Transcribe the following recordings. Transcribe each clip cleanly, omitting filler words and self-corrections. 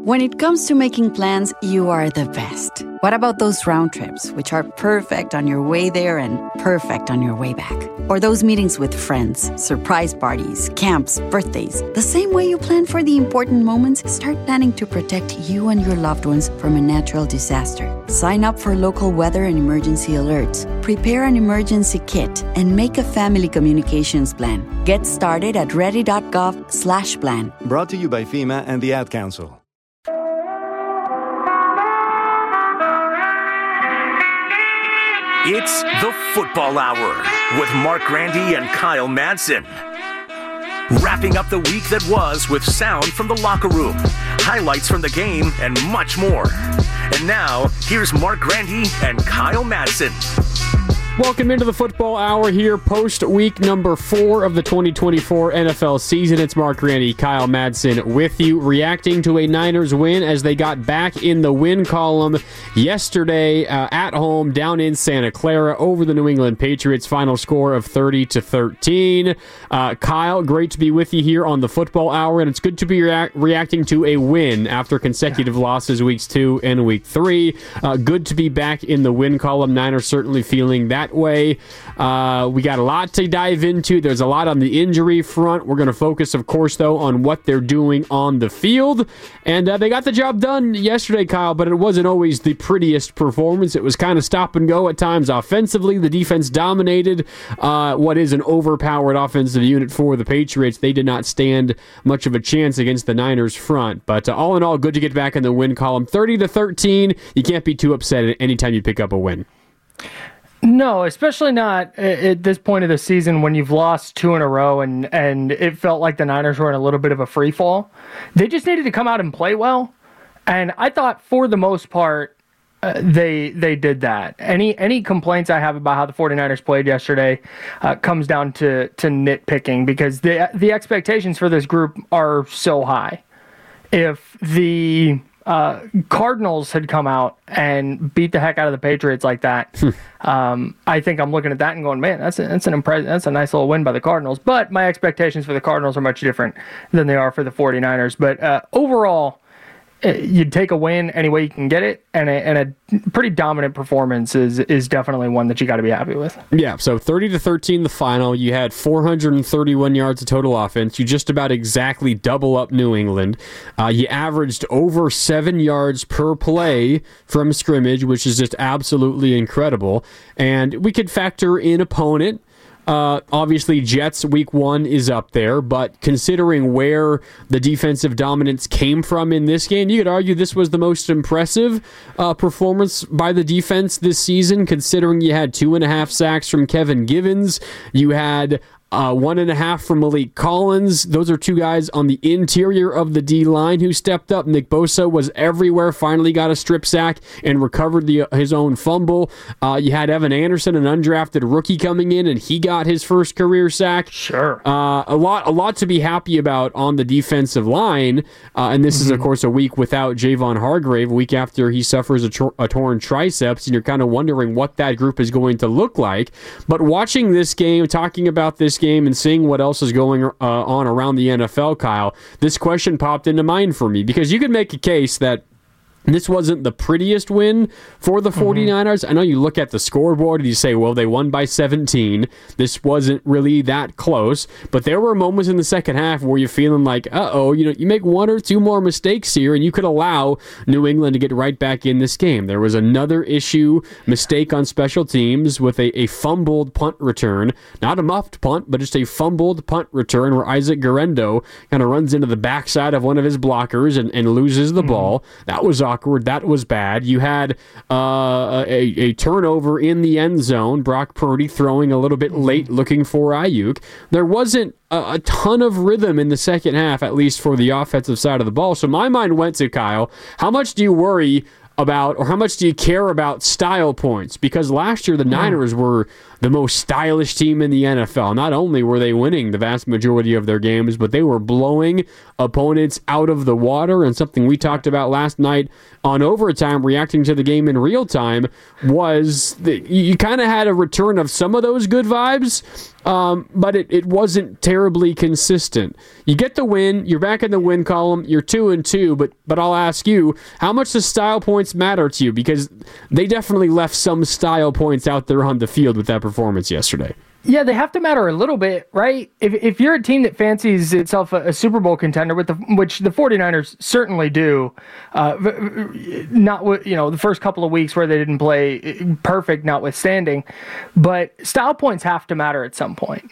When it comes to making plans, you are the best. What about those round trips, which are perfect on your way there and perfect on your way back? Or those meetings with friends, surprise parties, camps, birthdays. The same way you plan for the important moments, start planning to protect you and your loved ones from a natural disaster. Sign up for local weather and emergency alerts. Prepare an emergency kit and make a family communications plan. Get started at ready.gov/plan. Brought to you by FEMA and the Ad Council. It's the Football Hour with Mark Grandy and Kyle Madsen. Wrapping up the week that was with sound from the locker room, highlights from the game, and much more. And now, here's Mark Grandy and Kyle Madsen. Welcome into the Football Hour here, post-week number 4 of the 2024 NFL season. It's Mark Grandy, Kyle Madsen with you, reacting to a Niners win as they got back in the win column yesterday at home down in Santa Clara over the New England Patriots. Final score of 30-13. Kyle, great to be with you here on the Football Hour, and it's good to be reacting to a win after consecutive losses weeks 2 and week 3. Good to be back in the win column. Niners certainly feeling that way. We got a lot to dive into. There's a lot on the injury front. We're going to focus, of course, though, on what they're doing on the field. And they got the job done yesterday, Kyle, but it wasn't always the prettiest performance. It was kind of stop and go at times offensively. The defense dominated what is an overpowered offensive unit for the Patriots. They did not stand much of a chance against the Niners front. But all in all, good to get back in the win column. 30-13. You can't be too upset anytime you pick up a win. No, especially not at this point of the season when you've lost 2 in a row and it felt like the Niners were in a little bit of a free fall. They just needed to come out and play well. And I thought for the most part, they did that. Any complaints I have about how the 49ers played yesterday comes down to nitpicking because the expectations for this group are so high. If the Cardinals had come out and beat the heck out of the Patriots like that, I think I'm looking at that and going, man, that's a nice little win by the Cardinals. But my expectations for the Cardinals are much different than they are for the 49ers. But overall, you'd take a win any way you can get it, and a pretty dominant performance is definitely one that you got to be happy with. Yeah, so 30-13 the final. You had 431 yards of total offense. You just about exactly double up New England. You averaged over 7 yards per play from scrimmage, which is just absolutely incredible. And we could factor in opponent. Obviously, Jets week 1 is up there, but considering where the defensive dominance came from in this game, you could argue this was the most impressive performance by the defense this season, considering you had 2.5 sacks from Kevin Givens. You had 1.5 from Malik Collins. Those are 2 guys on the interior of the D-line who stepped up. Nick Bosa was everywhere, finally got a strip sack and recovered his own fumble. You had Evan Anderson, an undrafted rookie, coming in, and he got his first career sack. Sure. A lot to be happy about on the defensive line. And this is, of course, a week without Javon Hargrave, a week after he suffers a torn triceps, and you're kind of wondering what that group is going to look like. But watching this game, talking about this game, and seeing what else is going on around the NFL, Kyle, this question popped into mind for me because you could make a case that this wasn't the prettiest win for the 49ers. I know you look at the scoreboard and you say, well, they won by 17. This wasn't really that close. But there were moments in the second half where you're feeling like, you make 1 or 2 more mistakes here and you could allow New England to get right back in this game. There was another mistake on special teams with a fumbled punt return. Not a muffed punt, but just a fumbled punt return where Isaac Guerendo kind of runs into the backside of one of his blockers and loses the ball. That was awkward. That was bad. You had a turnover in the end zone. Brock Purdy throwing a little bit late looking for Ayuk. There wasn't a ton of rhythm in the second half, at least for the offensive side of the ball. So my mind went to, Kyle, how much do you worry about, or how much do you care about style points? Because last year the Niners were the most stylish team in the NFL. Not only were they winning the vast majority of their games, but they were blowing opponents out of the water. And something we talked about last night on Overtime, reacting to the game in real time, was that you kind of had a return of some of those good vibes, but it wasn't terribly consistent. You get the win, you're back in the win column, you're 2-2, but I'll ask you, how much does style points matter to you? Because they definitely left some style points out there on the field with that performance yesterday. Yeah, they have to matter a little bit, right? If you're a team that fancies itself a Super Bowl contender, which the 49ers certainly do, not with, the first couple of weeks where they didn't play perfect, notwithstanding, but style points have to matter at some point.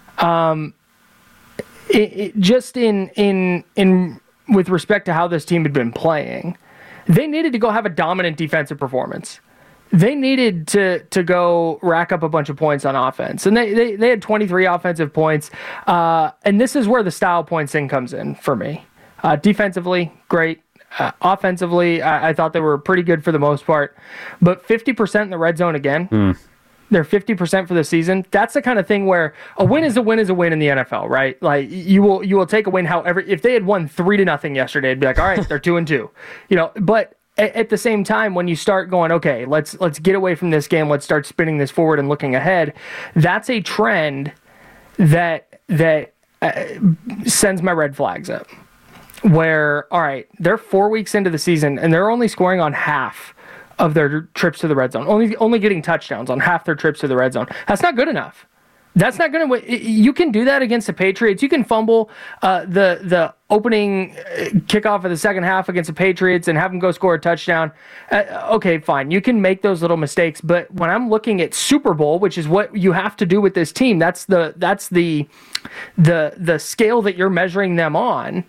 Just in with respect to how this team had been playing, they needed to go have a dominant defensive performance. They needed to go rack up a bunch of points on offense. And they had 23 offensive points. And this is where the style points thing comes in for me. Defensively, great. Offensively, I thought they were pretty good for the most part. But 50% in the red zone again. They're 50% for the season. That's the kind of thing where a win is a win is a win in the NFL, right? Like you will take a win. However, if they had won 3-0 yesterday, it'd be like, all right, they're 2-2. But at the same time, when you start going, okay, let's get away from this game, let's start spinning this forward and looking ahead, that's a trend that sends my red flags up. Where, all right, they're 4 weeks into the season and they're only scoring on half of their trips to the red zone, only getting touchdowns on half their trips to the red zone. That's not good enough. That's not going to. You can do that against the Patriots. You can fumble the opening kickoff of the second half against the Patriots and have them go score a touchdown. Okay, fine. You can make those little mistakes. But when I'm looking at Super Bowl, which is what you have to do with this team, that's the scale that you're measuring them on.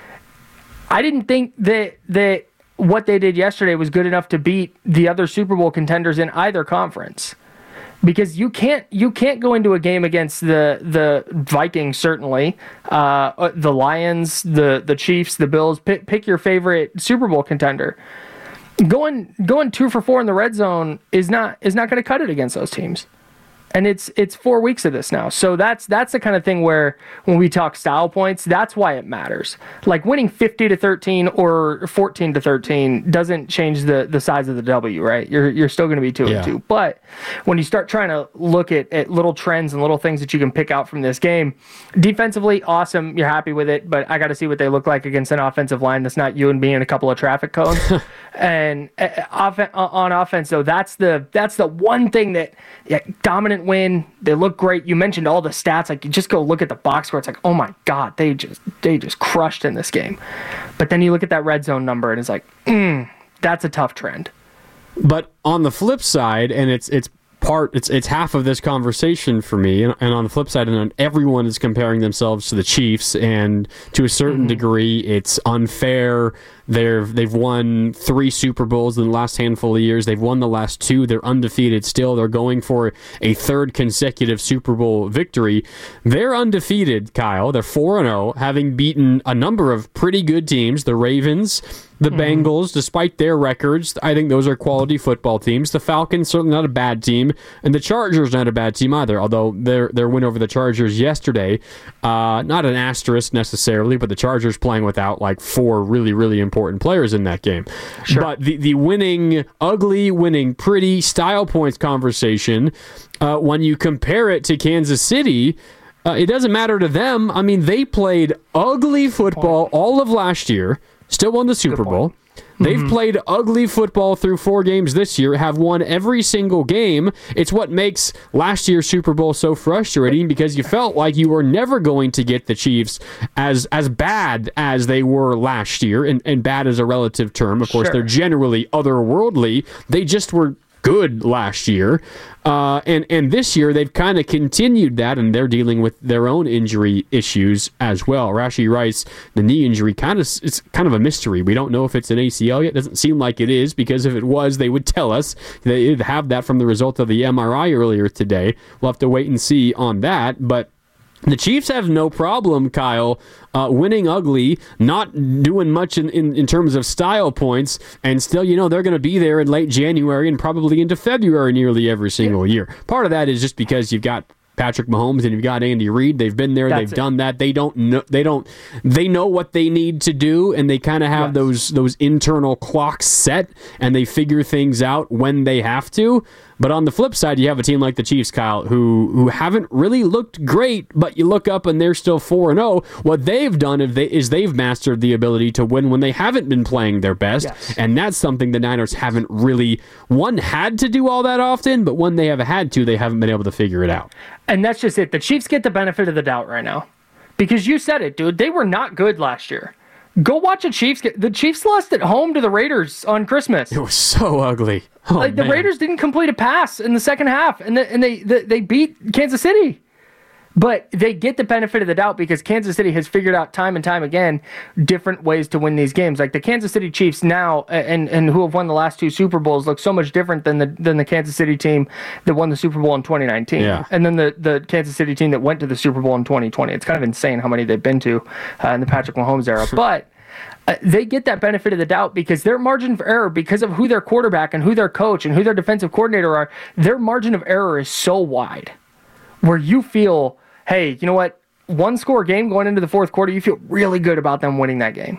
I didn't think that what they did yesterday was good enough to beat the other Super Bowl contenders in either conference. Because you can't go into a game against the Vikings, certainly, the Lions, the Chiefs, the Bills. Pick your favorite Super Bowl contender. Going 2 for 4 in the red zone is not going to cut it against those teams. And it's 4 weeks of this now. So that's the kind of thing where when we talk style points, that's why it matters. Like winning 50-13 or 14-13 doesn't change the size of the W, right? You're still going to be 2-2. But when you start trying to look at little trends and little things that you can pick out from this game, defensively, awesome. You're happy with it, but I got to see what they look like against an offensive line that's not you and me and a couple of traffic cones. And on offense, though, that's the one thing that dominant win. They look great. You mentioned all the stats. Like, you just go look at the box score. It's like, oh my God, they just crushed in this game. But then you look at that red zone number and it's like, that's a tough trend. But on the flip side, and it's half of this conversation for me, and on the flip side, and everyone is comparing themselves to the Chiefs, and to a certain degree, it's unfair. They've won 3 Super Bowls in the last handful of years. They've won the last 2. They're undefeated still. They're going for a 3rd consecutive Super Bowl victory. They're undefeated, Kyle. They're 4-0, having beaten a number of pretty good teams. The Ravens, the Bengals, despite their records, I think those are quality football teams. The Falcons, certainly not a bad team. And the Chargers, not a bad team either, although their win over the Chargers yesterday, not an asterisk necessarily, but the Chargers playing without like 4 really, really important players in that game. Sure. But the winning pretty style points conversation, when you compare it to Kansas City, it doesn't matter to them. I mean, they played ugly football all of last year, still won the Super Bowl. They've played ugly football through 4 games this year, have won every single game. It's what makes last year's Super Bowl so frustrating, because you felt like you were never going to get the Chiefs as bad as they were last year, and bad is a relative term. Of course, They're generally otherworldly. They just were good last year. And this year, they've kind of continued that, and they're dealing with their own injury issues as well. Rashee Rice, the knee injury, it's kind of a mystery. We don't know if it's an ACL yet. It doesn't seem like it is, because if it was, they would tell us. They have that from the result of the MRI earlier today. We'll have to wait and see on that, but the Chiefs have no problem, Kyle, winning ugly, not doing much in terms of style points, and still, they're going to be there in late January and probably into February nearly every single year. Part of that is just because you've got Patrick Mahomes and you've got Andy Reid. They've been there. They've done that. They know what they need to do, and they kind of have those internal clocks set, and they figure things out when they have to. But on the flip side, you have a team like the Chiefs, Kyle, who haven't really looked great, but you look up and they're still 4-0. What they've done is they've mastered the ability to win when they haven't been playing their best, and that's something the Niners haven't really, had to do all that often, but when they have had to, they haven't been able to figure it out. And that's just it. The Chiefs get the benefit of the doubt right now. Because you said it, dude. They were not good last year. Go watch the Chiefs. The Chiefs lost at home to the Raiders on Christmas. It was so ugly. The Raiders didn't complete a pass in the second half, and they beat Kansas City. But they get the benefit of the doubt because Kansas City has figured out time and time again different ways to win these games. Like the Kansas City Chiefs now, and who have won the last 2 Super Bowls, look so much different than the Kansas City team that won the Super Bowl in 2019. Yeah. And then the Kansas City team that went to the Super Bowl in 2020. It's kind of insane how many they've been to in the Patrick Mahomes era. But they get that benefit of the doubt because their margin for error, because of who their quarterback and who their coach and who their defensive coordinator are, their margin of error is so wide where you feel, hey, you know what? 1-score game going into the fourth quarter, you feel really good about them winning that game.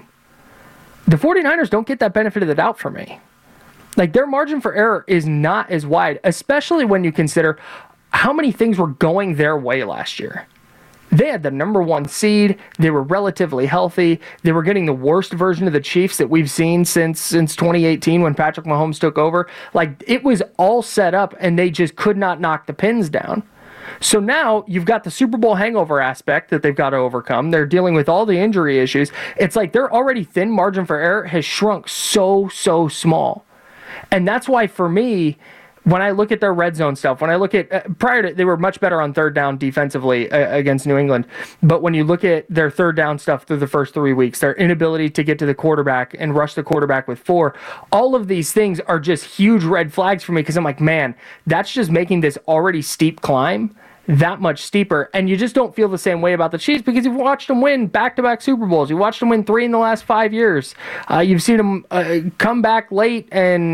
The 49ers don't get that benefit of the doubt for me. Like, their margin for error is not as wide, especially when you consider how many things were going their way last year. They had the number 1 seed. They were relatively healthy. They were getting the worst version of the Chiefs that we've seen since 2018 when Patrick Mahomes took over. Like, it was all set up, and they just could not knock the pins down. So now you've got the Super Bowl hangover aspect that they've got to overcome. They're dealing with all the injury issues. It's like their already thin margin for error has shrunk so small. And that's why, for me, when I look at their red zone stuff, when I look at prior to, they were much better on third down defensively against New England. But when you look at their third down stuff through the first 3 weeks, their inability to get to the quarterback and rush the quarterback with 4, all of these things are just huge red flags for me because I'm like, man, that's just making this already steep climb that much steeper. And you just don't feel the same way about the Chiefs because you've watched them win back-to-back Super Bowls. You watched them win 3 in the last 5 years. You've seen them come back late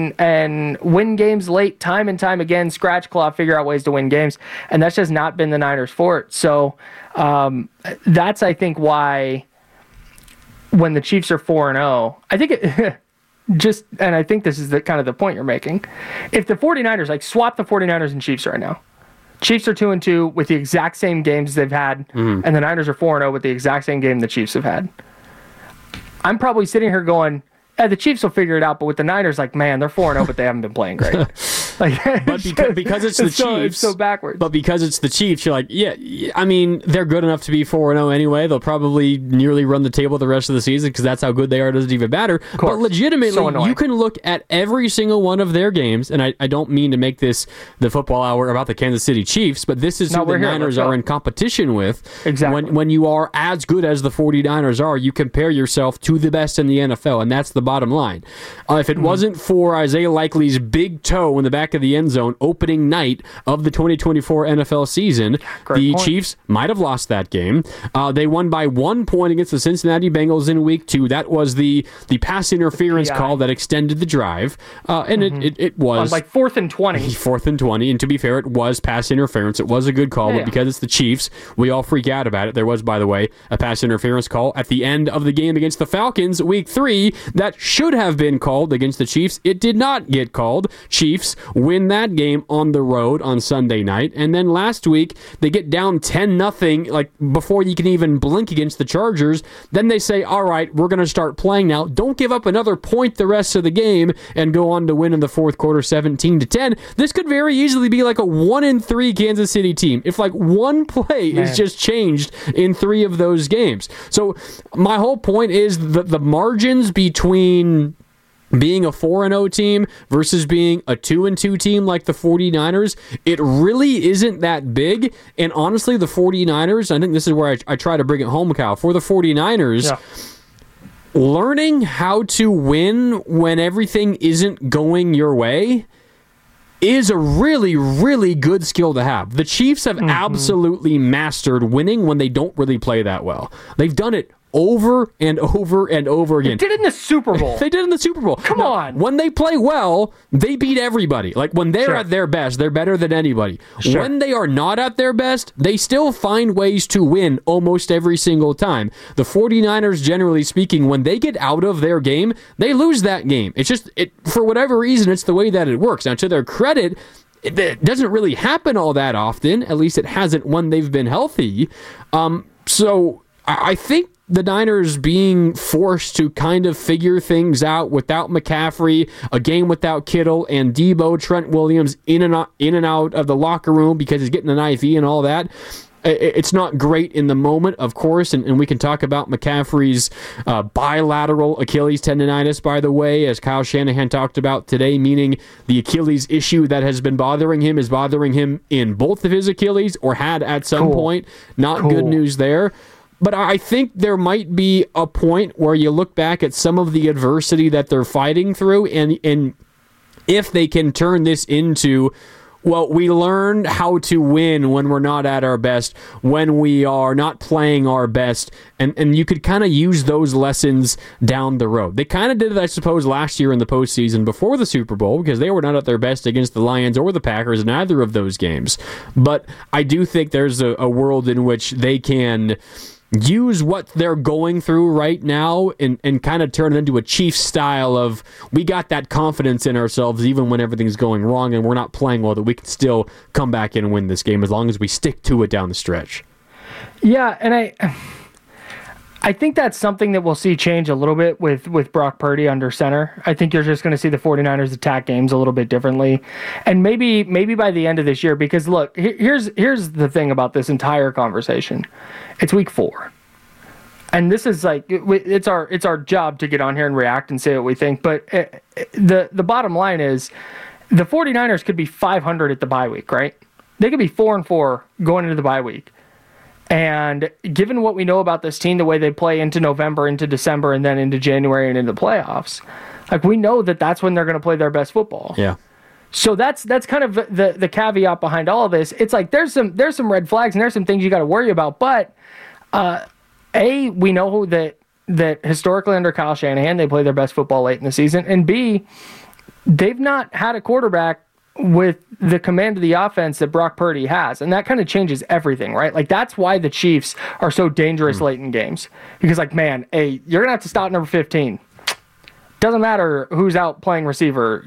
and win games late time and time again, scratch claw, figure out ways to win games. And that's just not been the Niners' fort. So that's, I think, why when the Chiefs are 4-0, I think and I think this is the kind of the point you're making. If the 49ers, like, swap the 49ers and Chiefs right now, Chiefs are 2-2 with the exact same games they've had, and the Niners are 4-0 with the exact same game the Chiefs have had. I'm probably sitting here going, the Chiefs will figure it out, but with the Niners, like, man, they're 4-0, but they haven't been playing great. Like, but because it's the Chiefs, it's so backwards. But because it's the Chiefs, you're like, yeah, I mean, they're good enough to be 4-0 anyway. They'll probably nearly run the table the rest of the season because that's how good they are. It doesn't even matter. But legitimately, you can look at every single one of their games, and I don't mean to make this the football hour about the Kansas City Chiefs, but this is who the Niners are in competition with. Exactly. When you are as good as the 49ers are, you compare yourself to the best in the NFL, and that's the bottom line. If it wasn't for Isaiah Likely's big toe in the back of the end zone opening night of the 2024 NFL season, Chiefs might have lost that game. They won by 1 point against the Cincinnati Bengals in week 2. That was the pass interference call that extended the drive. And it was... like 4th and 20. 4th and 20. And to be fair, it was pass interference. It was a good call, but because it's the Chiefs, we all freak out about it. There was, by the way, a pass interference call at the end of the game against the Falcons, week 3, that should have been called against the Chiefs. It did not get called. Chiefs win that game on the road on Sunday night. And then last week, they get down 10-0, like before you can even blink against the Chargers. Then they say, all right, we're going to start playing now. Don't give up another point the rest of the game and go on to win in the fourth quarter 17-10. This could very easily be like a 1-3 Kansas City team if like one play is just changed in 3 of those games. So my whole point is the margins between being a 4-0 team versus being a 2-2 team like the 49ers, it really isn't that big. And honestly, the 49ers, I think this is where I try to bring it home, Kyle. For the 49ers, learning how to win when everything isn't going your way is a really, really good skill to have. The Chiefs have absolutely mastered winning when they don't really play that well. They've done it over and over and over again. They did it in the Super Bowl. They did it in the Super Bowl. Come on. When they play well, they beat everybody. Like, when they're at their best, they're better than anybody. When they are not at their best, they still find ways to win almost every single time. The 49ers, generally speaking, when they get out of their game, they lose that game. It's just, for whatever reason, it's the way that it works. Now, to their credit, it doesn't really happen all that often. At least it hasn't when they've been healthy. So I think the Niners being forced to kind of figure things out without McCaffrey, a game without Kittle, and Debo, Trent Williams in and out of the locker room because he's getting an IV and all that. It's not great in the moment, of course, and we can talk about McCaffrey's bilateral Achilles tendonitis, by the way, as Kyle Shanahan talked about today, meaning the Achilles issue that has been bothering him is bothering him in both of his Achilles, or had at some point. Not good news there. But I think there might be a point where you look back at some of the adversity that they're fighting through, and if they can turn this into, well, we learned how to win when we're not at our best, when we are not playing our best, and you could kind of use those lessons down the road. They kind of did it, I suppose, last year in the postseason before the Super Bowl, because they were not at their best against the Lions or the Packers in either of those games. But I do think there's a world in which they can use what they're going through right now and kind of turn it into a Chiefs style of, we got that confidence in ourselves even when everything's going wrong and we're not playing well, that we can still come back in and win this game as long as we stick to it down the stretch. Yeah, and I think that's something that we'll see change a little bit with Brock Purdy under center. I think you're just going to see the 49ers attack games a little bit differently. And maybe by the end of this year, because look, here's the thing about this entire conversation. It's week 4. And this is like, it's our job to get on here and react and say what we think. But the bottom line is the 49ers could be 500 at the bye week, right? They could be 4-4 going into the bye week. And given what we know about this team, the way they play into November, into December, and then into January and into the playoffs, like, we know that that's when they're going to play their best football. Yeah. So that's kind of the caveat behind all of this. It's like there's some red flags and there's some things you got to worry about. But we know that historically under Kyle Shanahan they play their best football late in the season, and B, they've not had a quarterback with the command of the offense that Brock Purdy has, and that kind of changes everything, right? Like, that's why the Chiefs are so dangerous late in games, because, like, man, hey, you're gonna have to stop number 15. Doesn't matter who's out playing receiver,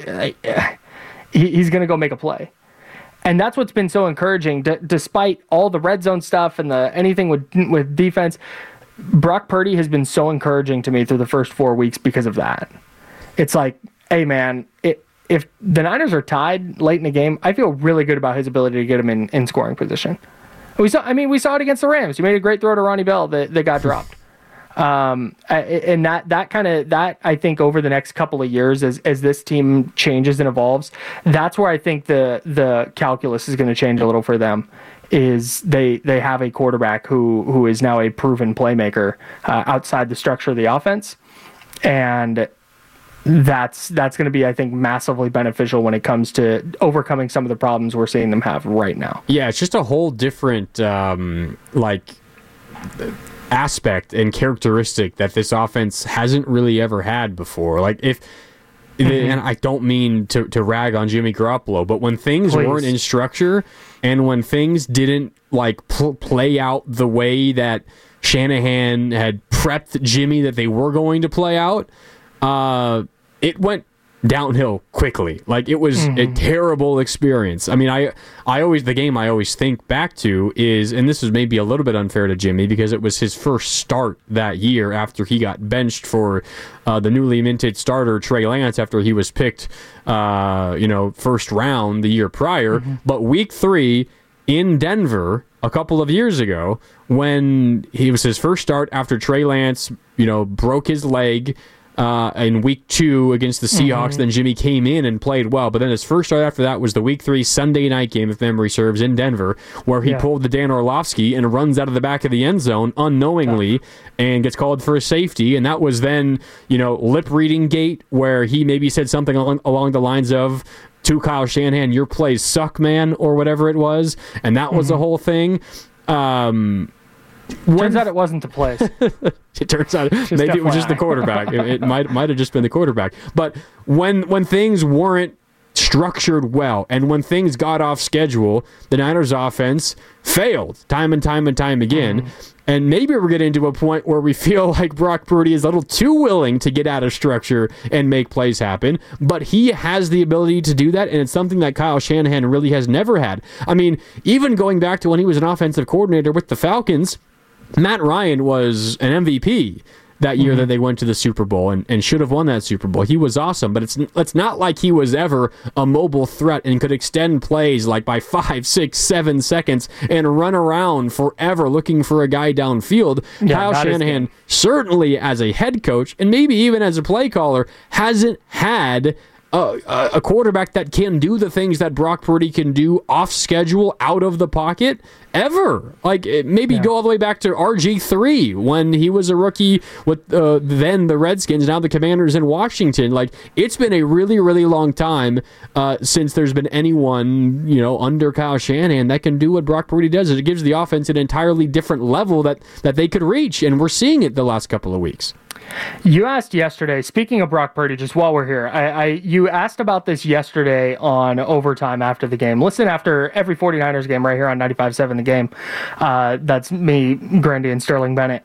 he's gonna go make a play. And that's what's been so encouraging, despite all the red zone stuff and anything with defense. Brock Purdy has been so encouraging to me through the first 4 weeks because of that. It's like, hey man, if the Niners are tied late in the game, I feel really good about his ability to get him in scoring position. We saw it against the Rams. He made a great throw to Ronnie Bell that got dropped. And that I think over the next couple of years, as this team changes and evolves, that's where I think the calculus is going to change a little for them. Is they have a quarterback who is now a proven playmaker outside the structure of the offense, and that's going to be, I think, massively beneficial when it comes to overcoming some of the problems we're seeing them have right now. Yeah, it's just a whole different aspect and characteristic that this offense hasn't really ever had before. Like, and I don't mean to rag on Jimmy Garoppolo, but when things weren't in structure and when things didn't play out the way that Shanahan had prepped Jimmy that they were going to play out, it went downhill quickly. Like, it was a terrible experience. I mean, the game I always think back to is, and this is maybe a little bit unfair to Jimmy because it was his first start that year after he got benched for the newly minted starter Trey Lance after he was picked, first round the year prior. But week 3 in Denver a couple of years ago, when he was his first start after Trey Lance, broke his leg in week 2 against the Seahawks. Then Jimmy came in and played well, but then his first start after that was the week 3 Sunday night game, if memory serves, in Denver, where he pulled the Dan Orlovsky and runs out of the back of the end zone unknowingly and gets called for a safety. And that was then, lip reading gate, where he maybe said something along the lines of, to Kyle Shanahan, your plays suck, man, or whatever it was. And that was the whole thing. Turns out it wasn't the plays. It turns out maybe it was just the quarterback. It might have just been the quarterback. But when things weren't structured well and when things got off schedule, the Niners offense failed time and time again. And maybe we're getting to a point where we feel like Brock Purdy is a little too willing to get out of structure and make plays happen, but he has the ability to do that, and it's something that Kyle Shanahan really has never had. I mean, even going back to when he was an offensive coordinator with the Falcons, Matt Ryan was an MVP that year that they went to the Super Bowl and should have won that Super Bowl. He was awesome, but it's not like he was ever a mobile threat and could extend plays like by 5, 6, 7 seconds and run around forever looking for a guy downfield. Kyle Shanahan, certainly as a head coach and maybe even as a play caller, hasn't had a quarterback that can do the things that Brock Purdy can do off schedule, out of the pocket, ever. Like, maybe go all the way back to RG3 when he was a rookie with then the Redskins, now the Commanders in Washington. Like, it's been a really, really long time since there's been anyone, under Kyle Shanahan that can do what Brock Purdy does. It gives the offense an entirely different level that they could reach, and we're seeing it the last couple of weeks. You asked yesterday, speaking of Brock Purdy, just while we're here, you asked about this yesterday on Overtime after the game. Listen, after every 49ers game right here on 95.7 The Game, that's me, Grandy, and Sterling Bennett.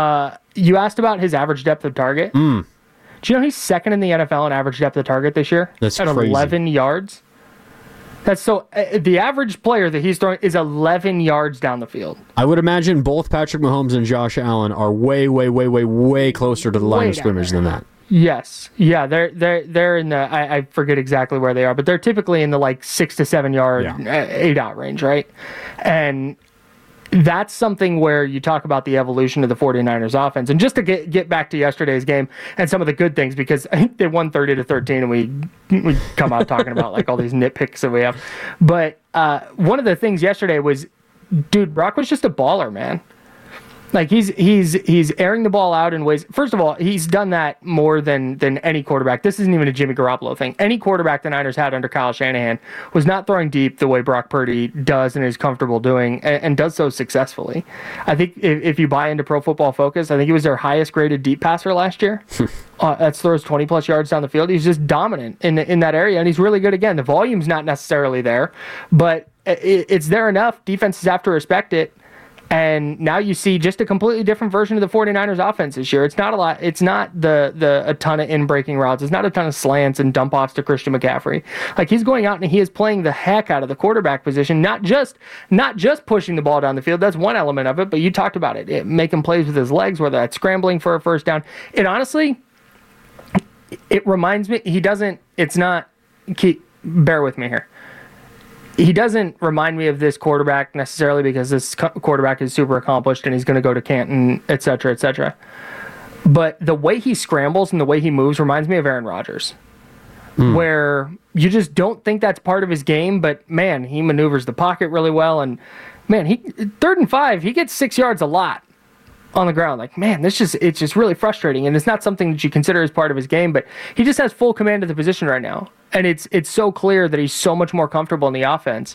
You asked about his average depth of target. Do you know he's second in the NFL in average depth of target this year? That's at crazy. 11 yards. That's so. The average player that he's throwing is 11 yards down the field. I would imagine both Patrick Mahomes and Josh Allen are way, way, way, way, way closer to the line of scrimmage than that. Yes, yeah, they're in the. I forget exactly where they are, but they're typically in the like 6 to 7 yard 8-out range, right? And that's something where you talk about the evolution of the 49ers offense. And just to get back to yesterday's game and some of the good things, because I think they won 30-13 and we come out talking about like all these nitpicks that we have. But one of the things yesterday was, dude, Brock was just a baller, man. Like he's airing the ball out in ways. First of all, he's done that more than any quarterback. This isn't even a Jimmy Garoppolo thing. Any quarterback the Niners had under Kyle Shanahan was not throwing deep the way Brock Purdy does and is comfortable doing, and does so successfully. I think if you buy into Pro Football Focus, I think he was their highest graded deep passer last year. That throws 20 plus yards down the field. He's just dominant in that area, and he's really good. Again, the volume's not necessarily there, but it's there enough. Defenses have to respect it. And now you see just a completely different version of the 49ers offense this year. It's not a lot. It's not a ton of in-breaking routes. It's not a ton of slants and dump-offs to Christian McCaffrey. Like, he's going out and he is playing the heck out of the quarterback position, not just pushing the ball down the field. That's one element of it, but you talked about it making plays with his legs, whether that's scrambling for a first down. It honestly, it reminds me, bear with me here. He doesn't remind me of this quarterback necessarily because this quarterback is super accomplished and he's going to go to Canton, et cetera, et cetera. But the way he scrambles and the way he moves reminds me of Aaron Rodgers, where you just don't think that's part of his game, but man, he maneuvers the pocket really well. And man, 3rd and 5, he gets 6 yards a lot on the ground. Like, man, it's just really frustrating. And it's not something that you consider as part of his game, but he just has full command of the position right now. And it's so clear that he's so much more comfortable in the offense.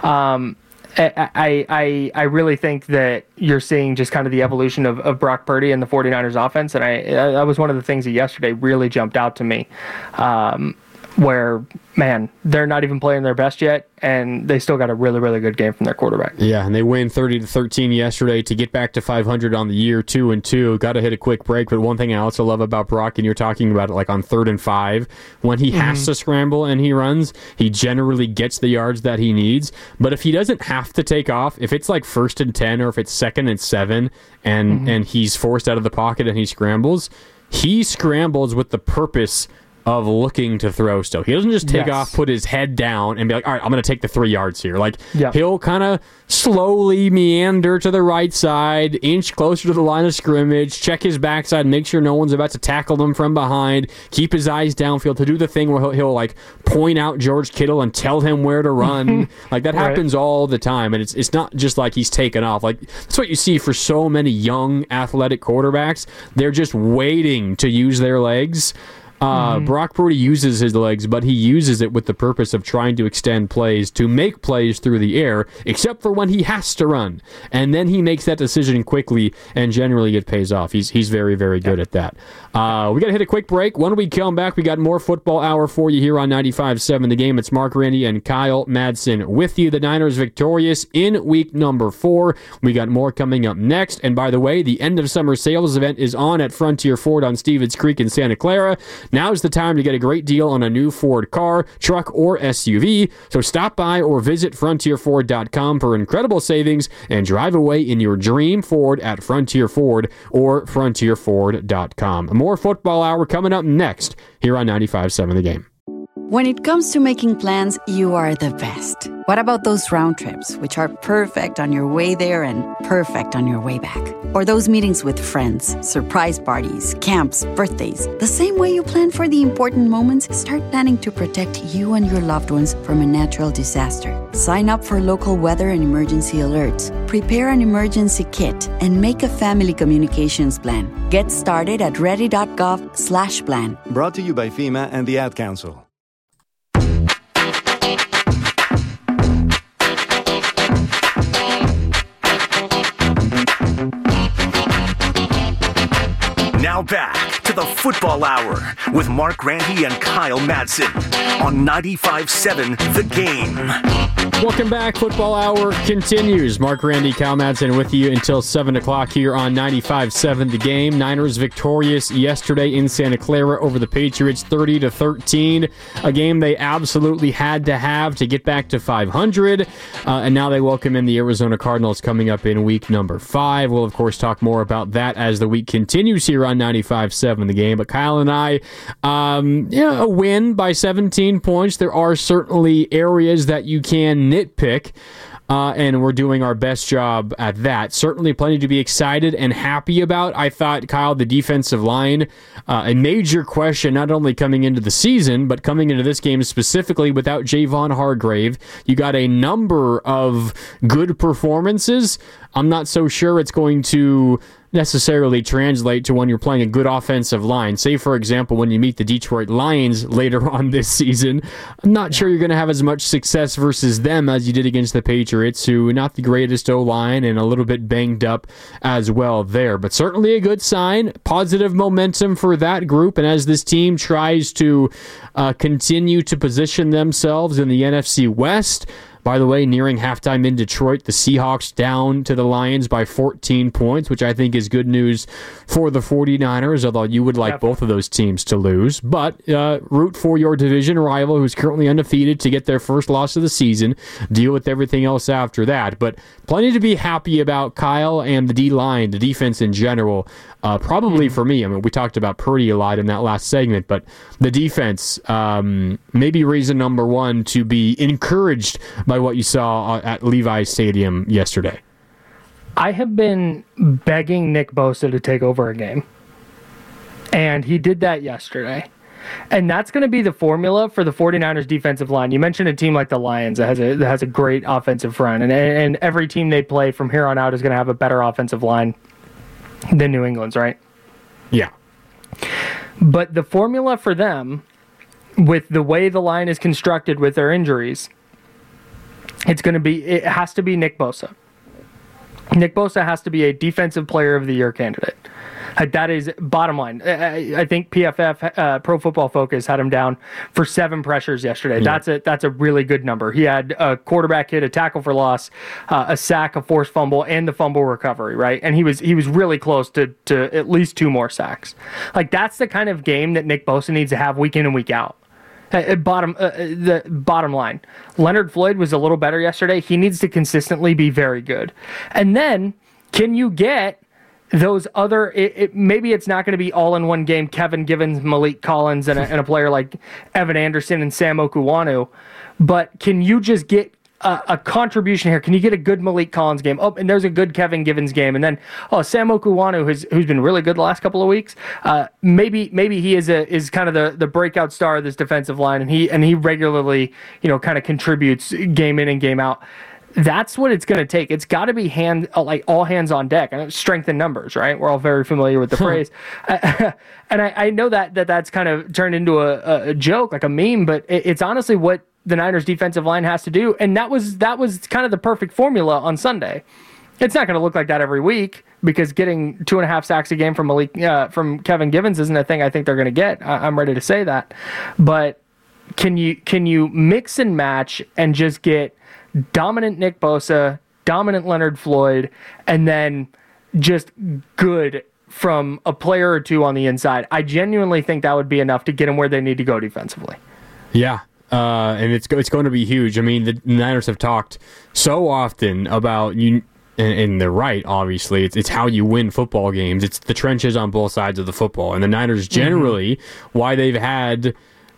I really think that you're seeing just kind of the evolution of Brock Purdy and the 49ers offense. And that was one of the things that yesterday really jumped out to me. Where, man, they're not even playing their best yet, and they still got a really, really good game from their quarterback. Yeah, and they win 30-13 yesterday to get back to 500 on the year, 2-2. Got to hit a quick break, but one thing I also love about Brock, and you're talking about it like on 3rd and 5, when he has to scramble and he runs, he generally gets the yards that he needs. But if he doesn't have to take off, if it's like 1st and 10 or if it's 2nd and 7 and he's forced out of the pocket and he scrambles with the purpose of looking to throw still. He doesn't just take off, put his head down, and be like, all right, I'm going to take the 3 yards here. Like, he'll kind of slowly meander to the right side, inch closer to the line of scrimmage, check his backside, make sure no one's about to tackle him from behind, keep his eyes downfield, to do the thing where he'll like point out George Kittle and tell him where to run. Like, that happens all the time, and it's not just like he's taken off. Like, that's what you see for so many young athletic quarterbacks. They're just waiting to use their legs. Brock Purdy uses his legs, but he uses it with the purpose of trying to extend plays, to make plays through the air, except for when he has to run. And then he makes that decision quickly, and generally it pays off. He's very, very good at that. We got to hit a quick break. When we come back, we got more Football Hour for you here on 95.7 The Game. It's Mark Randy and Kyle Madsen with you. The Niners victorious in week number 4. We got more coming up next. And by the way, the end of summer sales event is on at Frontier Ford on Stevens Creek in Santa Clara. Now's the time to get a great deal on a new Ford car, truck, or SUV. So stop by or visit frontierford.com for incredible savings and drive away in your dream Ford at Frontier Ford or frontierford.com. More Football Hour coming up next here on 95.7 The Game. When it comes to making plans, you are the best. What about those round trips, which are perfect on your way there and perfect on your way back? Or those meetings with friends, surprise parties, camps, birthdays. The same way you plan for the important moments, start planning to protect you and your loved ones from a natural disaster. Sign up for local weather and emergency alerts. Prepare an emergency kit and make a family communications plan. Get started at ready.gov/plan. Brought to you by FEMA and the Ad Council. Now back to the Football Hour with Mark Randy and Kyle Madsen on 95.7 The Game. Welcome back. Football Hour continues. Mark Randy, Kyle Madsen with you until 7 o'clock here on 95.7 The Game. Niners victorious yesterday in Santa Clara over the Patriots 30-13. A game they absolutely had to have to get back to 500. And now they welcome in the Arizona Cardinals coming up in week number 5. We'll, of course, talk more about that as the week continues here on 95.7 The Game. But Kyle and I, a win by 17 points. There are certainly areas that you can nitpick, and we're doing our best job at that. Certainly plenty to be excited and happy about. I thought, Kyle, the defensive line, a major question, not only coming into the season, but coming into this game specifically without Javon Hargrave. You got a number of good performances. I'm not so sure it's going to necessarily translate to when you're playing a good offensive line. Say, for example, when you meet the Detroit Lions later on this season, I'm not sure you're going to have as much success versus them as you did against the Patriots, who not the greatest O-line and a little bit banged up as well there. But certainly a good sign, positive momentum for that group. And as this team tries to continue to position themselves in the NFC West, by the way, nearing halftime in Detroit, the Seahawks down to the Lions by 14 points, which I think is good news for the 49ers, although you would like both of those teams to lose. But root for your division rival, who's currently undefeated, to get their first loss of the season. Deal with everything else after that. But plenty to be happy about, Kyle, and the D-line, the defense in general. Probably for me, I mean, we talked about Purdy a lot in that last segment, but the defense, maybe reason number one to be encouraged by what you saw at Levi's Stadium yesterday. I have been begging Nick Bosa to take over a game, and he did that yesterday. And that's going to be the formula for the 49ers defensive line. You mentioned a team like the Lions that has a great offensive front, and every team they play from here on out is going to have a better offensive line than New England's, right? Yeah. But the formula for them, with the way the line is constructed with their injuries, it has to be Nick Bosa. Nick Bosa has to be a defensive player of the year candidate. That is bottom line. I think PFF, Pro Football Focus, had him down for 7 pressures yesterday. Yeah. That's a really good number. He had a quarterback hit, a tackle for loss, a sack, a forced fumble, and the fumble recovery, right? And he was really close to at least 2 more sacks. Like, that's the kind of game that Nick Bosa needs to have week in and week out. The bottom line, Leonard Floyd was a little better yesterday. He needs to consistently be very good. And then, can you get those other, maybe it's not going to be all in one game, Kevin Givens, Malik Collins, and a player like Evan Anderson and Sam Okuwanu, but can you just get a contribution here? Can you get a good Malik Collins game? Oh, and there's a good Kevin Givens game. And then, Sam Okuwanu, who's been really good the last couple of weeks. Maybe he is kind of the breakout star of this defensive line, and he regularly, kind of contributes game in and game out. That's what it's going to take. It's got to be all hands on deck. And strength in numbers, right? We're all very familiar with the phrase. And I know that's kind of turned into a joke, like a meme, but it's honestly what the Niners defensive line has to do. And that was kind of the perfect formula on Sunday. It's not going to look like that every week, because getting 2.5 sacks a game from Kevin Givens isn't a thing I think they're going to get. I'm ready to say that. But can you mix and match and just get dominant Nick Bosa, dominant Leonard Floyd, and then just good from a player or two on the inside? I genuinely think that would be enough to get them where they need to go defensively. Yeah. And it's going to be huge. I mean, the Niners have talked so often about and they're right, obviously. It's how you win football games. It's the trenches on both sides of the football. And the Niners generally, why they've had...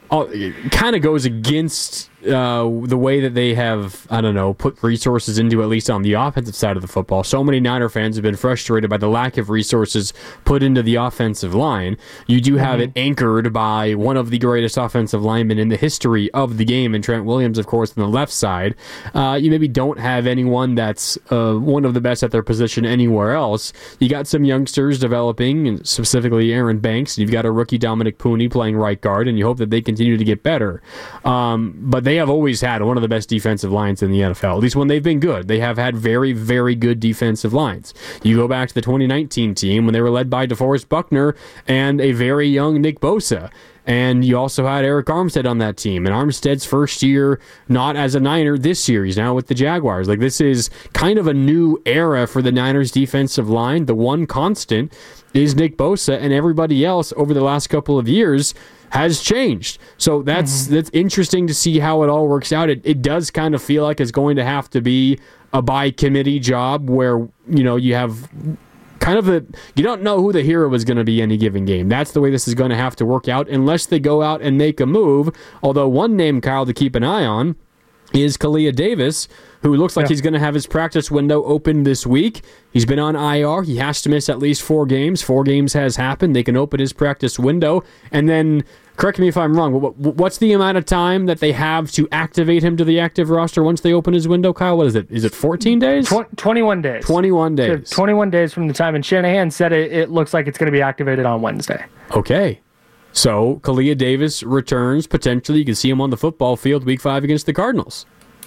it kind of goes against the way that they have, put resources into, at least on the offensive side of the football. So many Niner fans have been frustrated by the lack of resources put into the offensive line. You do have it anchored by one of the greatest offensive linemen in the history of the game, and Trent Williams, of course, on the left side. You maybe don't have anyone that's one of the best at their position anywhere else. You got some youngsters developing, and specifically Aaron Banks. You've got a rookie Dominic Pooney playing right guard, and you hope that they continue to get better. But they have always had one of the best defensive lines in the NFL, at least when they've been good. They have had very, very good defensive lines. You go back to the 2019 team when they were led by DeForest Buckner and a very young Nick Bosa. And you also had Eric Armstead on that team. And Armstead's first year, not as a Niner this year. He's now with the Jaguars. Like, this is kind of a new era for the Niners defensive line. The one constant is Nick Bosa, and everybody else over the last couple of years has changed. So that's interesting to see how it all works out. It does kind of feel like it's going to have to be a by committee job where, you have kind of you don't know who the hero is going to be any given game. That's the way this is going to have to work out unless they go out and make a move. Although one name, Kyle, to keep an eye on is Kalia Davis, who looks like he's going to have his practice window open this week. He's been on IR. He has to miss at least 4 games. 4 games has happened. They can open his practice window. And then, correct me if I'm wrong, what's the amount of time that they have to activate him to the active roster once they open his window, Kyle? What is it? Is it 14 days? 21 days. 21 days. So 21 days from the time. And Shanahan said it looks like it's going to be activated on Wednesday. Okay. So, Kalia Davis returns, potentially. You can see him on the football field week 5 against the Cardinals.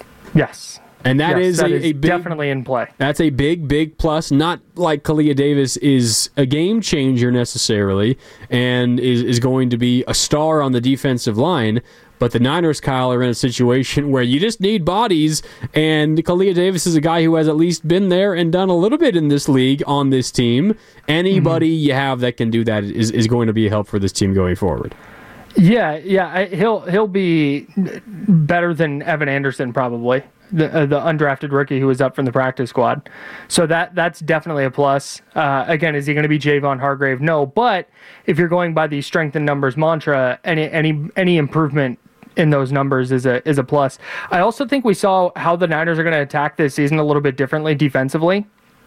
Yes. And that is a big, definitely in play. That's a big, big plus. Not like Kalia Davis is a game changer necessarily and is going to be a star on the defensive line, but the Niners, Kyle, are in a situation where you just need bodies, and Kalia Davis is a guy who has at least been there and done a little bit in this league on this team. Anybody you have that can do that is going to be a help for this team going forward. Yeah, he'll be better than Evan Anderson probably, the undrafted rookie who was up from the practice squad. So that's definitely a plus. Again, is he going to be Javon Hargrave? No, but if you're going by the strength in numbers mantra, any improvement in those numbers is a plus. I also think we saw how the Niners are going to attack this season a little bit differently defensively.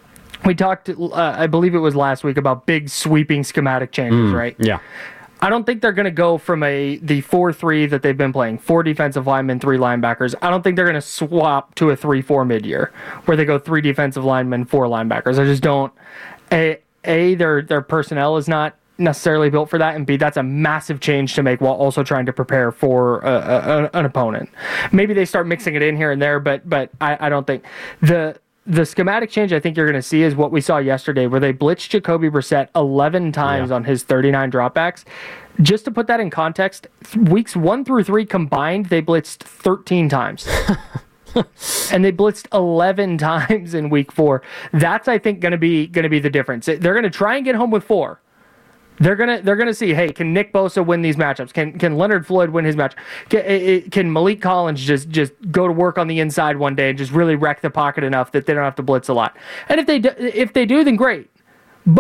We talked, I believe it was last week, about big sweeping schematic changes, right? Yeah. I don't think they're going to go from the 4-3 that they've been playing, 4 defensive linemen, 3 linebackers. I don't think they're going to swap to a 3-4 mid-year where they go 3 defensive linemen, 4 linebackers. I just don't. Their personnel is not necessarily built for that, and B, that's a massive change to make while also trying to prepare for an opponent. Maybe they start mixing it in here and there, but I don't think the schematic change I think you're going to see is what we saw yesterday, where they blitzed Jacoby Brissett 11 times on his 39 dropbacks. Just to put that in context, weeks 1 through 3 combined, they blitzed 13 times. And they blitzed 11 times in week 4. That's, I think, going to be the difference. They're going to try and get home with 4. They're gonna see, hey, can Nick Bosa win these matchups? Can Leonard Floyd win his match? Can Malik Collins just go to work on the inside one day and just really wreck the pocket enough that they don't have to blitz a lot? And if they do, then great. But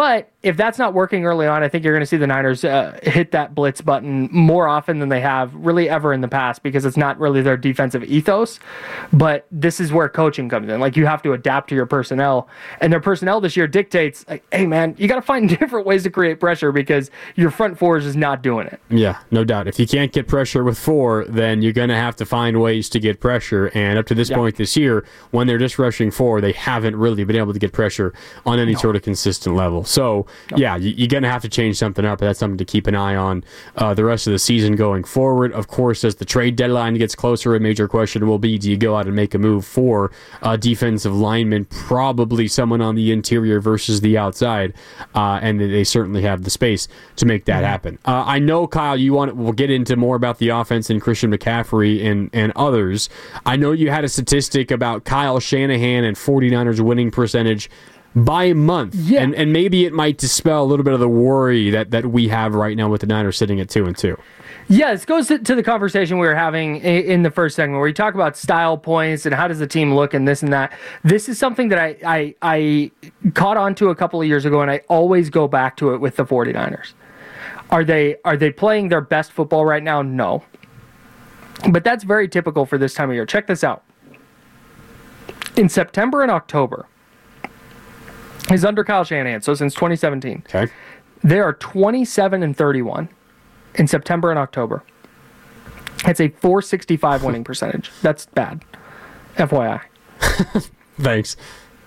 if that's not working early on, I think you're going to see the Niners hit that blitz button more often than they have really ever in the past, because it's not really their defensive ethos. But this is where coaching comes in. Like, you have to adapt to your personnel, and their personnel this year dictates, like, hey man, you got to find different ways to create pressure because your front four is just not doing it. Yeah, no doubt. If you can't get pressure with 4, then you're going to have to find ways to get pressure. And up to this point this year, when they're just rushing 4, they haven't really been able to get pressure on any sort of consistent level. So, yeah, you're going to have to change something up. That's something to keep an eye on the rest of the season going forward. Of course, as the trade deadline gets closer, a major question will be, do you go out and make a move for a defensive lineman, probably someone on the interior versus the outside? And they certainly have the space to make that happen. I know, Kyle, we'll get into more about the offense and Christian McCaffrey and others. I know you had a statistic about Kyle Shanahan and 49ers winning percentage by month. Yeah. And maybe it might dispel a little bit of the worry that we have right now with the Niners sitting at 2-2. Yeah, this goes to the conversation we were having in the first segment where you talk about style points and how does the team look and this and that. This is something that I caught on to a couple of years ago, and I always go back to it with the 49ers. Are they playing their best football right now? No. But that's very typical for this time of year. Check this out. In September and October, is under Kyle Shanahan, so since 2017. Okay. They are 27-31 in September and October. It's a .465 winning percentage. That's bad. FYI. Thanks.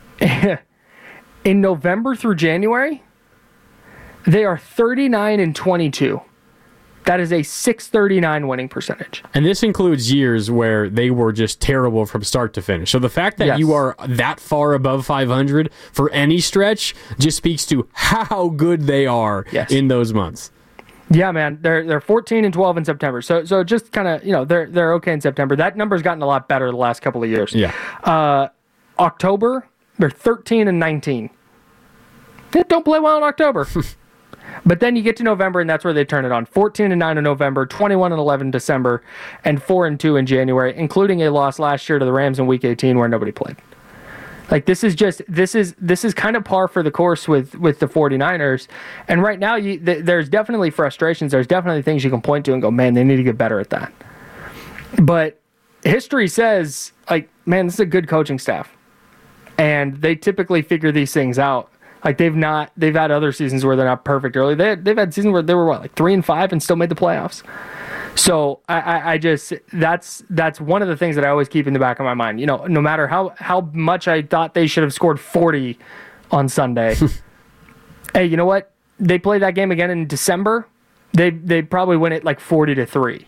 In November through January, they are 39-22. That is a .639 winning percentage. And this includes years where they were just terrible from start to finish. So the fact that you are that far above 500 for any stretch just speaks to how good they are in those months. Yeah, man. They're 14-12 in September. So just kind of, they're okay in September. That number's gotten a lot better the last couple of years. Yeah. October, they're 13-19. They don't play well in October. But then you get to November, and that's where they turn it on. 14-9 in November, 21-11 in December, and 4-2 in January, including a loss last year to the Rams in Week 18 where nobody played. Like, this is kind of par for the course with the 49ers. And right now, there's definitely frustrations. There's definitely things you can point to and go, man, they need to get better at that. But history says, like, man, this is a good coaching staff. And they typically figure these things out. Like, they've had other seasons where they're not perfect early. They've had seasons where they were 3-5 and still made the playoffs. So I just that's one of the things that I always keep in the back of my mind. No matter how much I thought they should have scored 40 on Sunday. Hey, you know what? They play that game again in December. They probably win it like 40-3.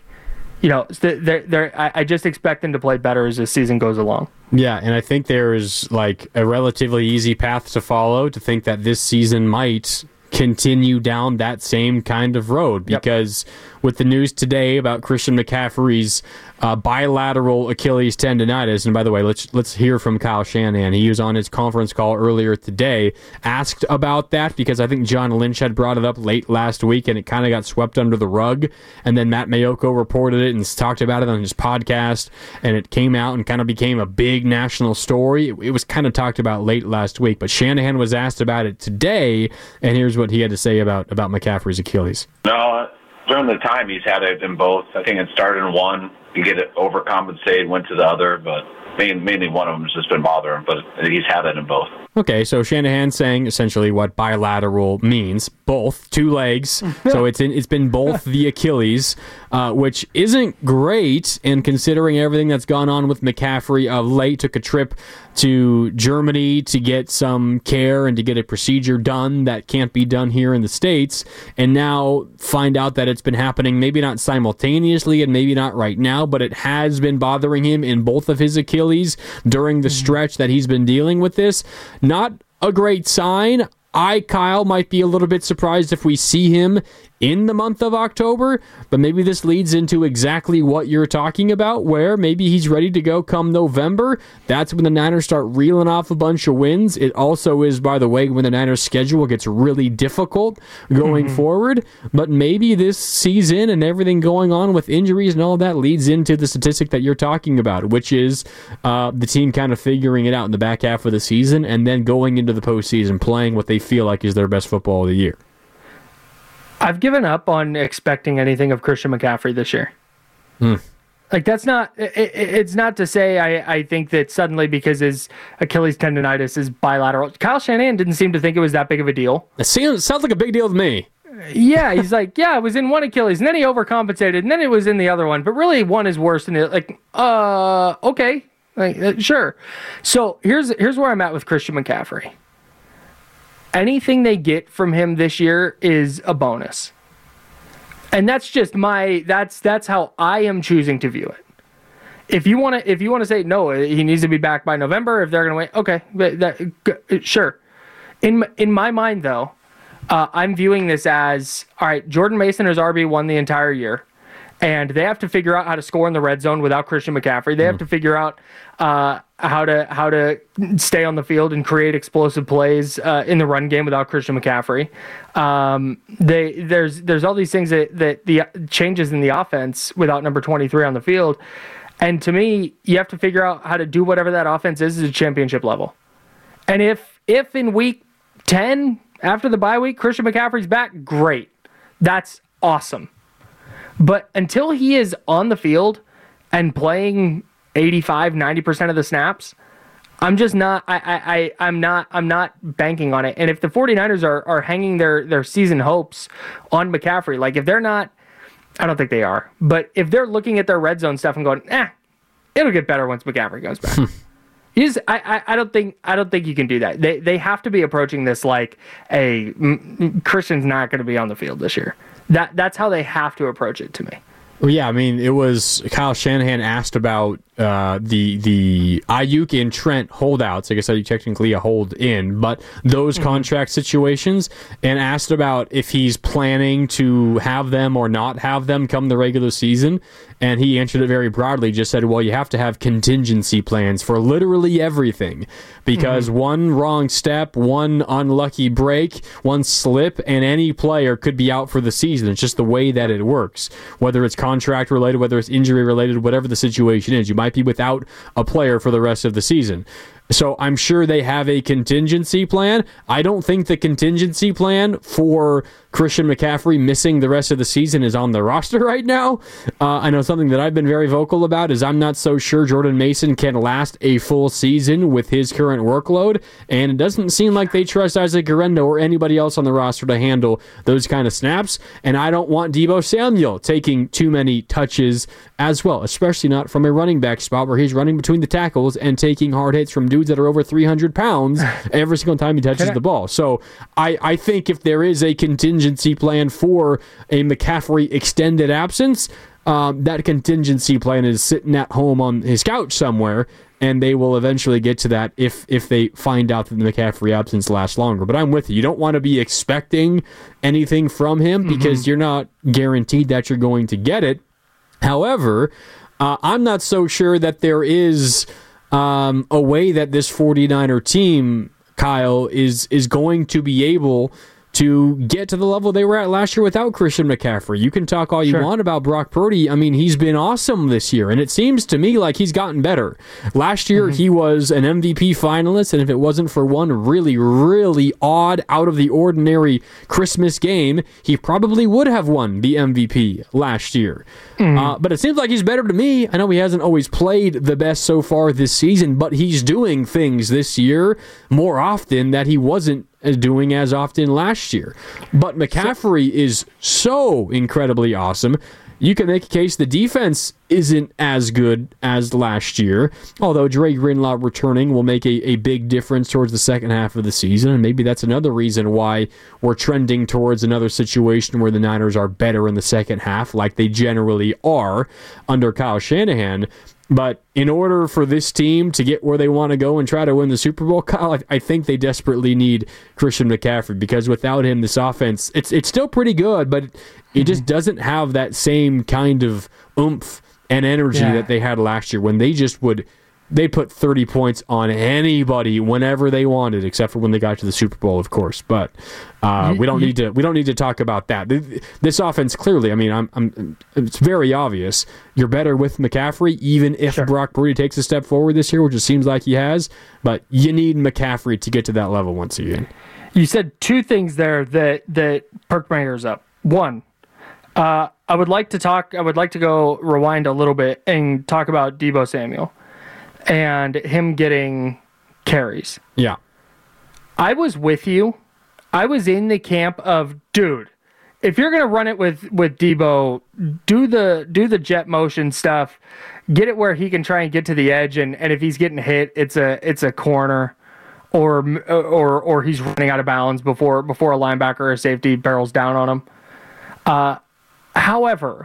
I just expect them to play better as the season goes along. Yeah, and I think there is like a relatively easy path to follow to think that this season might continue down that same kind of road, because with the news today about Christian McCaffrey's bilateral Achilles tendonitis, and by the way, let's hear from Kyle Shanahan. He was on his conference call earlier today, asked about that because I think John Lynch had brought it up late last week and it kind of got swept under the rug, and then Matt Mayoko reported it and talked about it on his podcast, and it came out and kind of became a big national story. It was kind of talked about late last week, but Shanahan was asked about it today, and here's what he had to say about McCaffrey's Achilles. No, during the time he's had it in both. I think it started in one, you get it overcompensated, went to the other, but mainly one of them has just been bothering, but he's had it in both. Okay, so Shanahan saying essentially what bilateral means, both, 2 legs. So it's been both the Achilles, which isn't great. And considering everything that's gone on with McCaffrey of late, took a trip to Germany to get some care and to get a procedure done that can't be done here in the States, and now find out that it's been happening, maybe not simultaneously and maybe not right now, but it has been bothering him in both of his Achilles during the stretch that he's been dealing with this. Not a great sign. Kyle, might be a little bit surprised if we see him in the month of October, but maybe this leads into exactly what you're talking about, where maybe he's ready to go come November. That's when the Niners start reeling off a bunch of wins. It also is, by the way, when the Niners' schedule gets really difficult going forward, but maybe this season and everything going on with injuries and all that leads into the statistic that you're talking about, which is the team kind of figuring it out in the back half of the season and then going into the postseason playing what they feel like is their best football of the year. I've given up on expecting anything of Christian McCaffrey this year. Like, that's not, it's not to say I think that suddenly because his Achilles tendonitis is bilateral. Kyle Shanahan didn't seem to think it was that big of a deal. It sounds like a big deal to me. Yeah, he's like, yeah, it was in one Achilles, and then he overcompensated, and then it was in the other one, but really one is worse than the other. Like, okay, like, sure. So here's where I'm at with Christian McCaffrey. Anything they get from him this year is a bonus. And that's just that's how I am choosing to view it. If you want to say no, he needs to be back by November, if they're going to wait, okay, sure. In my mind though, I'm viewing this as, all right, Jordan Mason has RB1 the entire year, and they have to figure out how to score in the red zone without Christian McCaffrey. They have to figure out how to stay on the field and create explosive plays in the run game without Christian McCaffrey. There's all these things that the changes in the offense without number 23 on the field. And to me, you have to figure out how to do whatever that offense is at a championship level. And if in week 10, after the bye week, Christian McCaffrey's back, great. That's awesome. But until he is on the field and playing 85, 90% of the snaps, I'm just not, I'm not banking on it. And if the 49ers are hanging their season hopes on McCaffrey, like if they're not, I don't think they are, but if they're looking at their red zone stuff and going, it'll get better once McCaffrey goes back. I don't think you can do that. They have to be approaching this like Christian's not going to be on the field this year. That's how they have to approach it to me. Well, yeah, I mean, it was Kyle Shanahan asked about the Ayuk and Trent holdouts. Like I said, technically a hold in, but those contract situations, and asked about if he's planning to have them or not have them come the regular season. And he answered it very broadly, just said, well, you have to have contingency plans for literally everything, because one wrong step, one unlucky break, one slip, and any player could be out for the season. It's just the way that it works, whether it's contract related, whether it's injury related, whatever the situation is. You might be without a player for the rest of the season. So I'm sure they have a contingency plan. I don't think the contingency plan for Christian McCaffrey missing the rest of the season is on the roster right now. I know something that I've been very vocal about is I'm not so sure Jordan Mason can last a full season with his current workload, and it doesn't seem like they trust Isaac Guerrero or anybody else on the roster to handle those kind of snaps, and I don't want Deebo Samuel taking too many touches as well, especially not from a running back spot where he's running between the tackles and taking hard hits from dudes that are over 300 pounds every single time he touches the ball. So I think if there is a contingency plan for a McCaffrey extended absence, that contingency plan is sitting at home on his couch somewhere, and they will eventually get to that if they find out that the McCaffrey absence lasts longer. But I'm with you. You don't want to be expecting anything from him because you're not guaranteed that you're going to get it. However, I'm not so sure that there is a way that this 49er team, Kyle, is going to be able to get to the level they were at last year without Christian McCaffrey. You can talk all you want about Brock Purdy. I mean, he's been awesome this year, and it seems to me like he's gotten better. Last year, he was an MVP finalist, and if it wasn't for one really, really odd, out-of-the-ordinary Christmas game, he probably would have won the MVP last year. But it seems like he's better to me. I know he hasn't always played the best so far this season, but he's doing things this year more often that he wasn't doing as often last year. But McCaffrey is so incredibly awesome. you can make a case the defense isn't as good as last year, although Dre Greenlaw returning will make a big difference towards the second half of the season, and maybe that's another reason why we're trending towards another situation where the Niners are better in the second half, like they generally are under Kyle Shanahan. But in order for this team to get where they want to go and try to win the Super Bowl, Kyle, I think they desperately need Christian McCaffrey, because without him, this offense, it's still pretty good, but it just doesn't have that same kind of oomph and energy that they had last year when they put 30 points on anybody whenever they wanted, except for when they got to the Super Bowl, of course. But we don't need to talk about that. This offense, clearly, I mean, it's very obvious. You're better with McCaffrey, even if Brock Purdy takes a step forward this year, which it seems like he has. But you need McCaffrey to get to that level once again. You said two things there that perked my ears up. One, I would like to go rewind a little bit and talk about Deebo Samuel and him getting carries. Yeah. I was with you. I was in the camp of, dude, if you're going to run it with Deebo, do the jet motion stuff, get it where he can try and get to the edge, and if he's getting hit, it's a corner, or he's running out of bounds before a linebacker or a safety barrels down on him. However,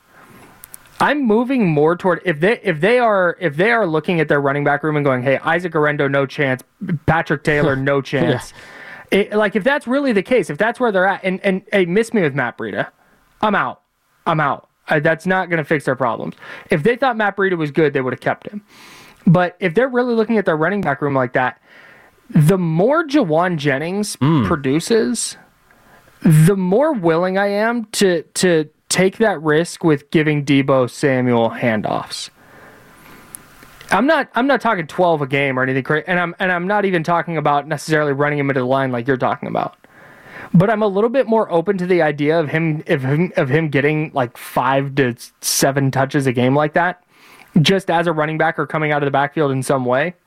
I'm moving more toward if they are looking at their running back room and going, hey, Isaac Orendo, no chance, Patrick Taylor, no chance. If that's really the case, if that's where they're at, and hey, miss me with Matt Breida, I'm out. That's not going to fix their problems. If they thought Matt Breida was good, they would have kept him. But if they're really looking at their running back room like that, the more Jauan Jennings produces, the more willing I am to take that risk with giving Deebo Samuel handoffs. I'm not talking 12 a game or anything crazy, and I'm not even talking about necessarily running him into the line like you're talking about. But I'm a little bit more open to the idea of him getting like 5 to 7 touches a game like that, just as a running back or coming out of the backfield in some way,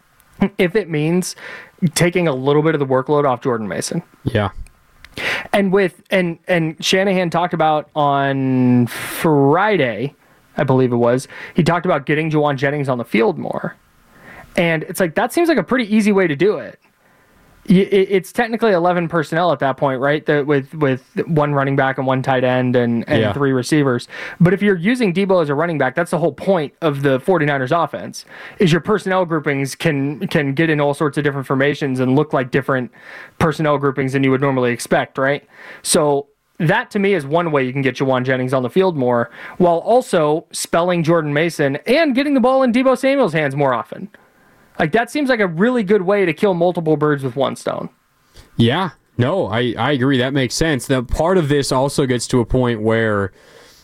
if it means taking a little bit of the workload off Jordan Mason. Yeah. And Shanahan talked about on Friday, I believe it was, he talked about getting Jauan Jennings on the field more. And it's like, that seems like a pretty easy way to do it. It's technically 11 personnel at that point, right? With one running back and one tight end and 3 receivers. But if you're using Deebo as a running back, that's the whole point of the 49ers offense, is your personnel groupings can get in all sorts of different formations and look like different personnel groupings than you would normally expect, right? So that to me is one way you can get Jauan Jennings on the field more, while also spelling Jordan Mason and getting the ball in Deebo Samuel's hands more often. Like, that seems like a really good way to kill multiple birds with one stone. Yeah, no, I agree. That makes sense. Now, part of this also gets to a point where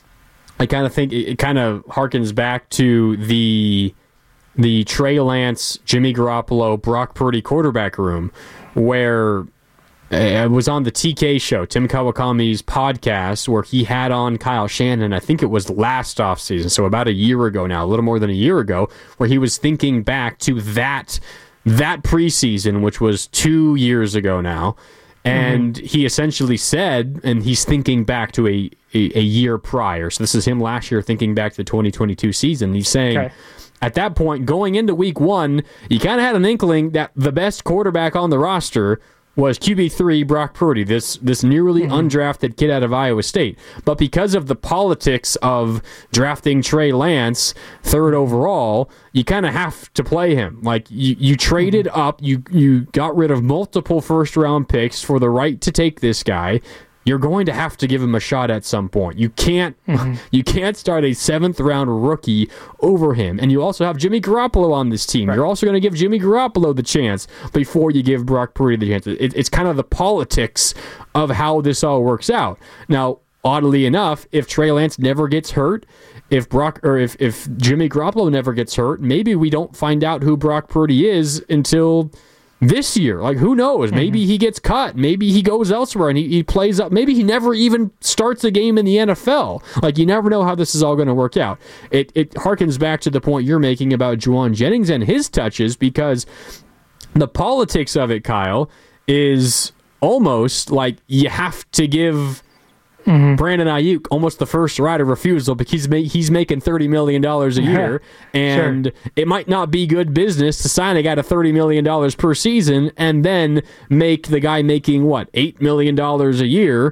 I kind of think it kind of harkens back to the Trey Lance, Jimmy Garoppolo, Brock Purdy quarterback room, where it was on the TK show, Tim Kawakami's podcast, where he had on Kyle Shanahan. I think it was last offseason, so about a year ago now, a little more than a year ago, where he was thinking back to that preseason, which was 2 years ago now. And he essentially said, and he's thinking back to a year prior. So this is him last year thinking back to the 2022 season. He's saying, at that point, going into week 1, you kind of had an inkling that the best quarterback on the roster was QB3 Brock Purdy, this nearly undrafted kid out of Iowa State. But because of the politics of drafting Trey Lance 3rd overall, you kind of have to play him. Like, you traded up, you got rid of multiple first-round picks for the right to take this guy. You're going to have to give him a shot at some point. You can't start a 7th-round rookie over him. And you also have Jimmy Garoppolo on this team. Right. You're also going to give Jimmy Garoppolo the chance before you give Brock Purdy the chance. It's kind of the politics of how this all works out. Now, oddly enough, if Trey Lance never gets hurt, if Jimmy Garoppolo never gets hurt, maybe we don't find out who Brock Purdy is until this year. Like, who knows? Maybe he gets cut. Maybe he goes elsewhere and he plays up. Maybe he never even starts a game in the NFL. Like, you never know how this is all going to work out. It harkens back to the point you're making about Jauan Jennings and his touches, because the politics of it, Kyle, is almost like you have to give Brandon Ayuk, almost the first right of refusal because he's making $30 million a year, and it might not be good business to sign a guy to $30 million per season and then make the guy making, $8 million a year,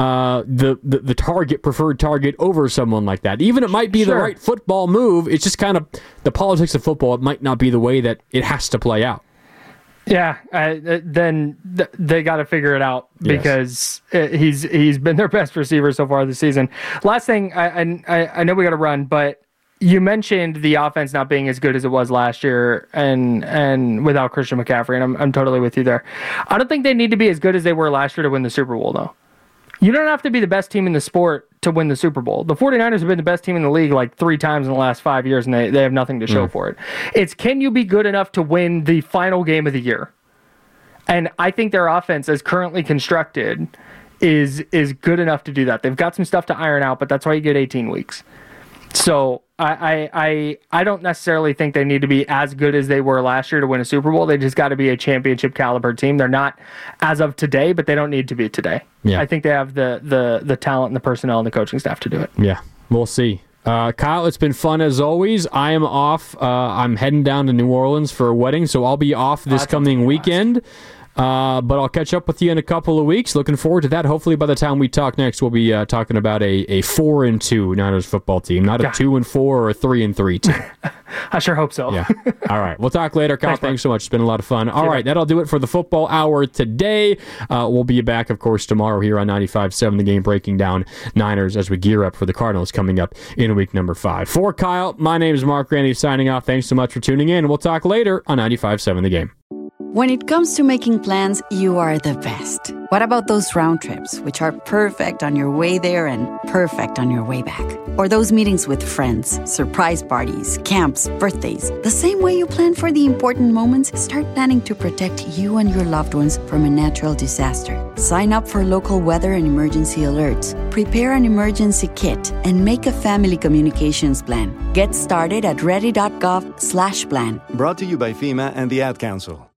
the preferred target over someone like that. Even it might be the right football move, it's just kind of the politics of football. It might not be the way that it has to play out. Yeah, then they got to figure it out because he's been their best receiver so far this season. Last thing, I know we got to run, but you mentioned the offense not being as good as it was last year, and without Christian McCaffrey, and I'm totally with you there. I don't think they need to be as good as they were last year to win the Super Bowl, though. You don't have to be the best team in the sport to win the Super Bowl. The 49ers have been the best team in the league like 3 times in the last 5 years, and they have nothing to show for it. It's, can you be good enough to win the final game of the year? And I think their offense, as currently constructed, is good enough to do that. They've got some stuff to iron out, but that's why you get 18 weeks. So I don't necessarily think they need to be as good as they were last year to win a Super Bowl. They just got to be a championship caliber team. They're not as of today, but they don't need to be today. Yeah. I think they have the talent and the personnel and the coaching staff to do it. Yeah, we'll see. Kyle, it's been fun as always. I am off. I'm heading down to New Orleans for a wedding, so I'll be off this coming weekend. But I'll catch up with you in a couple of weeks. Looking forward to that. Hopefully by the time we talk next, we'll be talking about a 4-2 Niners football team, not a 2-4 or a 3-3 team. I sure hope so. Yeah. All right. We'll talk later, Kyle. Thanks so much. It's been a lot of fun. All right. That'll do it for the football hour today. We'll be back, of course, tomorrow here on 95.7 The Game, breaking down Niners as we gear up for the Cardinals coming up in week number 5. For Kyle, my name is Mark Grandy signing off. Thanks so much for tuning in. We'll talk later on 95.7 The Game. When it comes to making plans, you are the best. What about those round trips, which are perfect on your way there and perfect on your way back? Or those meetings with friends, surprise parties, camps, birthdays. The same way you plan for the important moments, start planning to protect you and your loved ones from a natural disaster. Sign up for local weather and emergency alerts. Prepare an emergency kit and make a family communications plan. Get started at ready.gov/plan. Brought to you by FEMA and the Ad Council.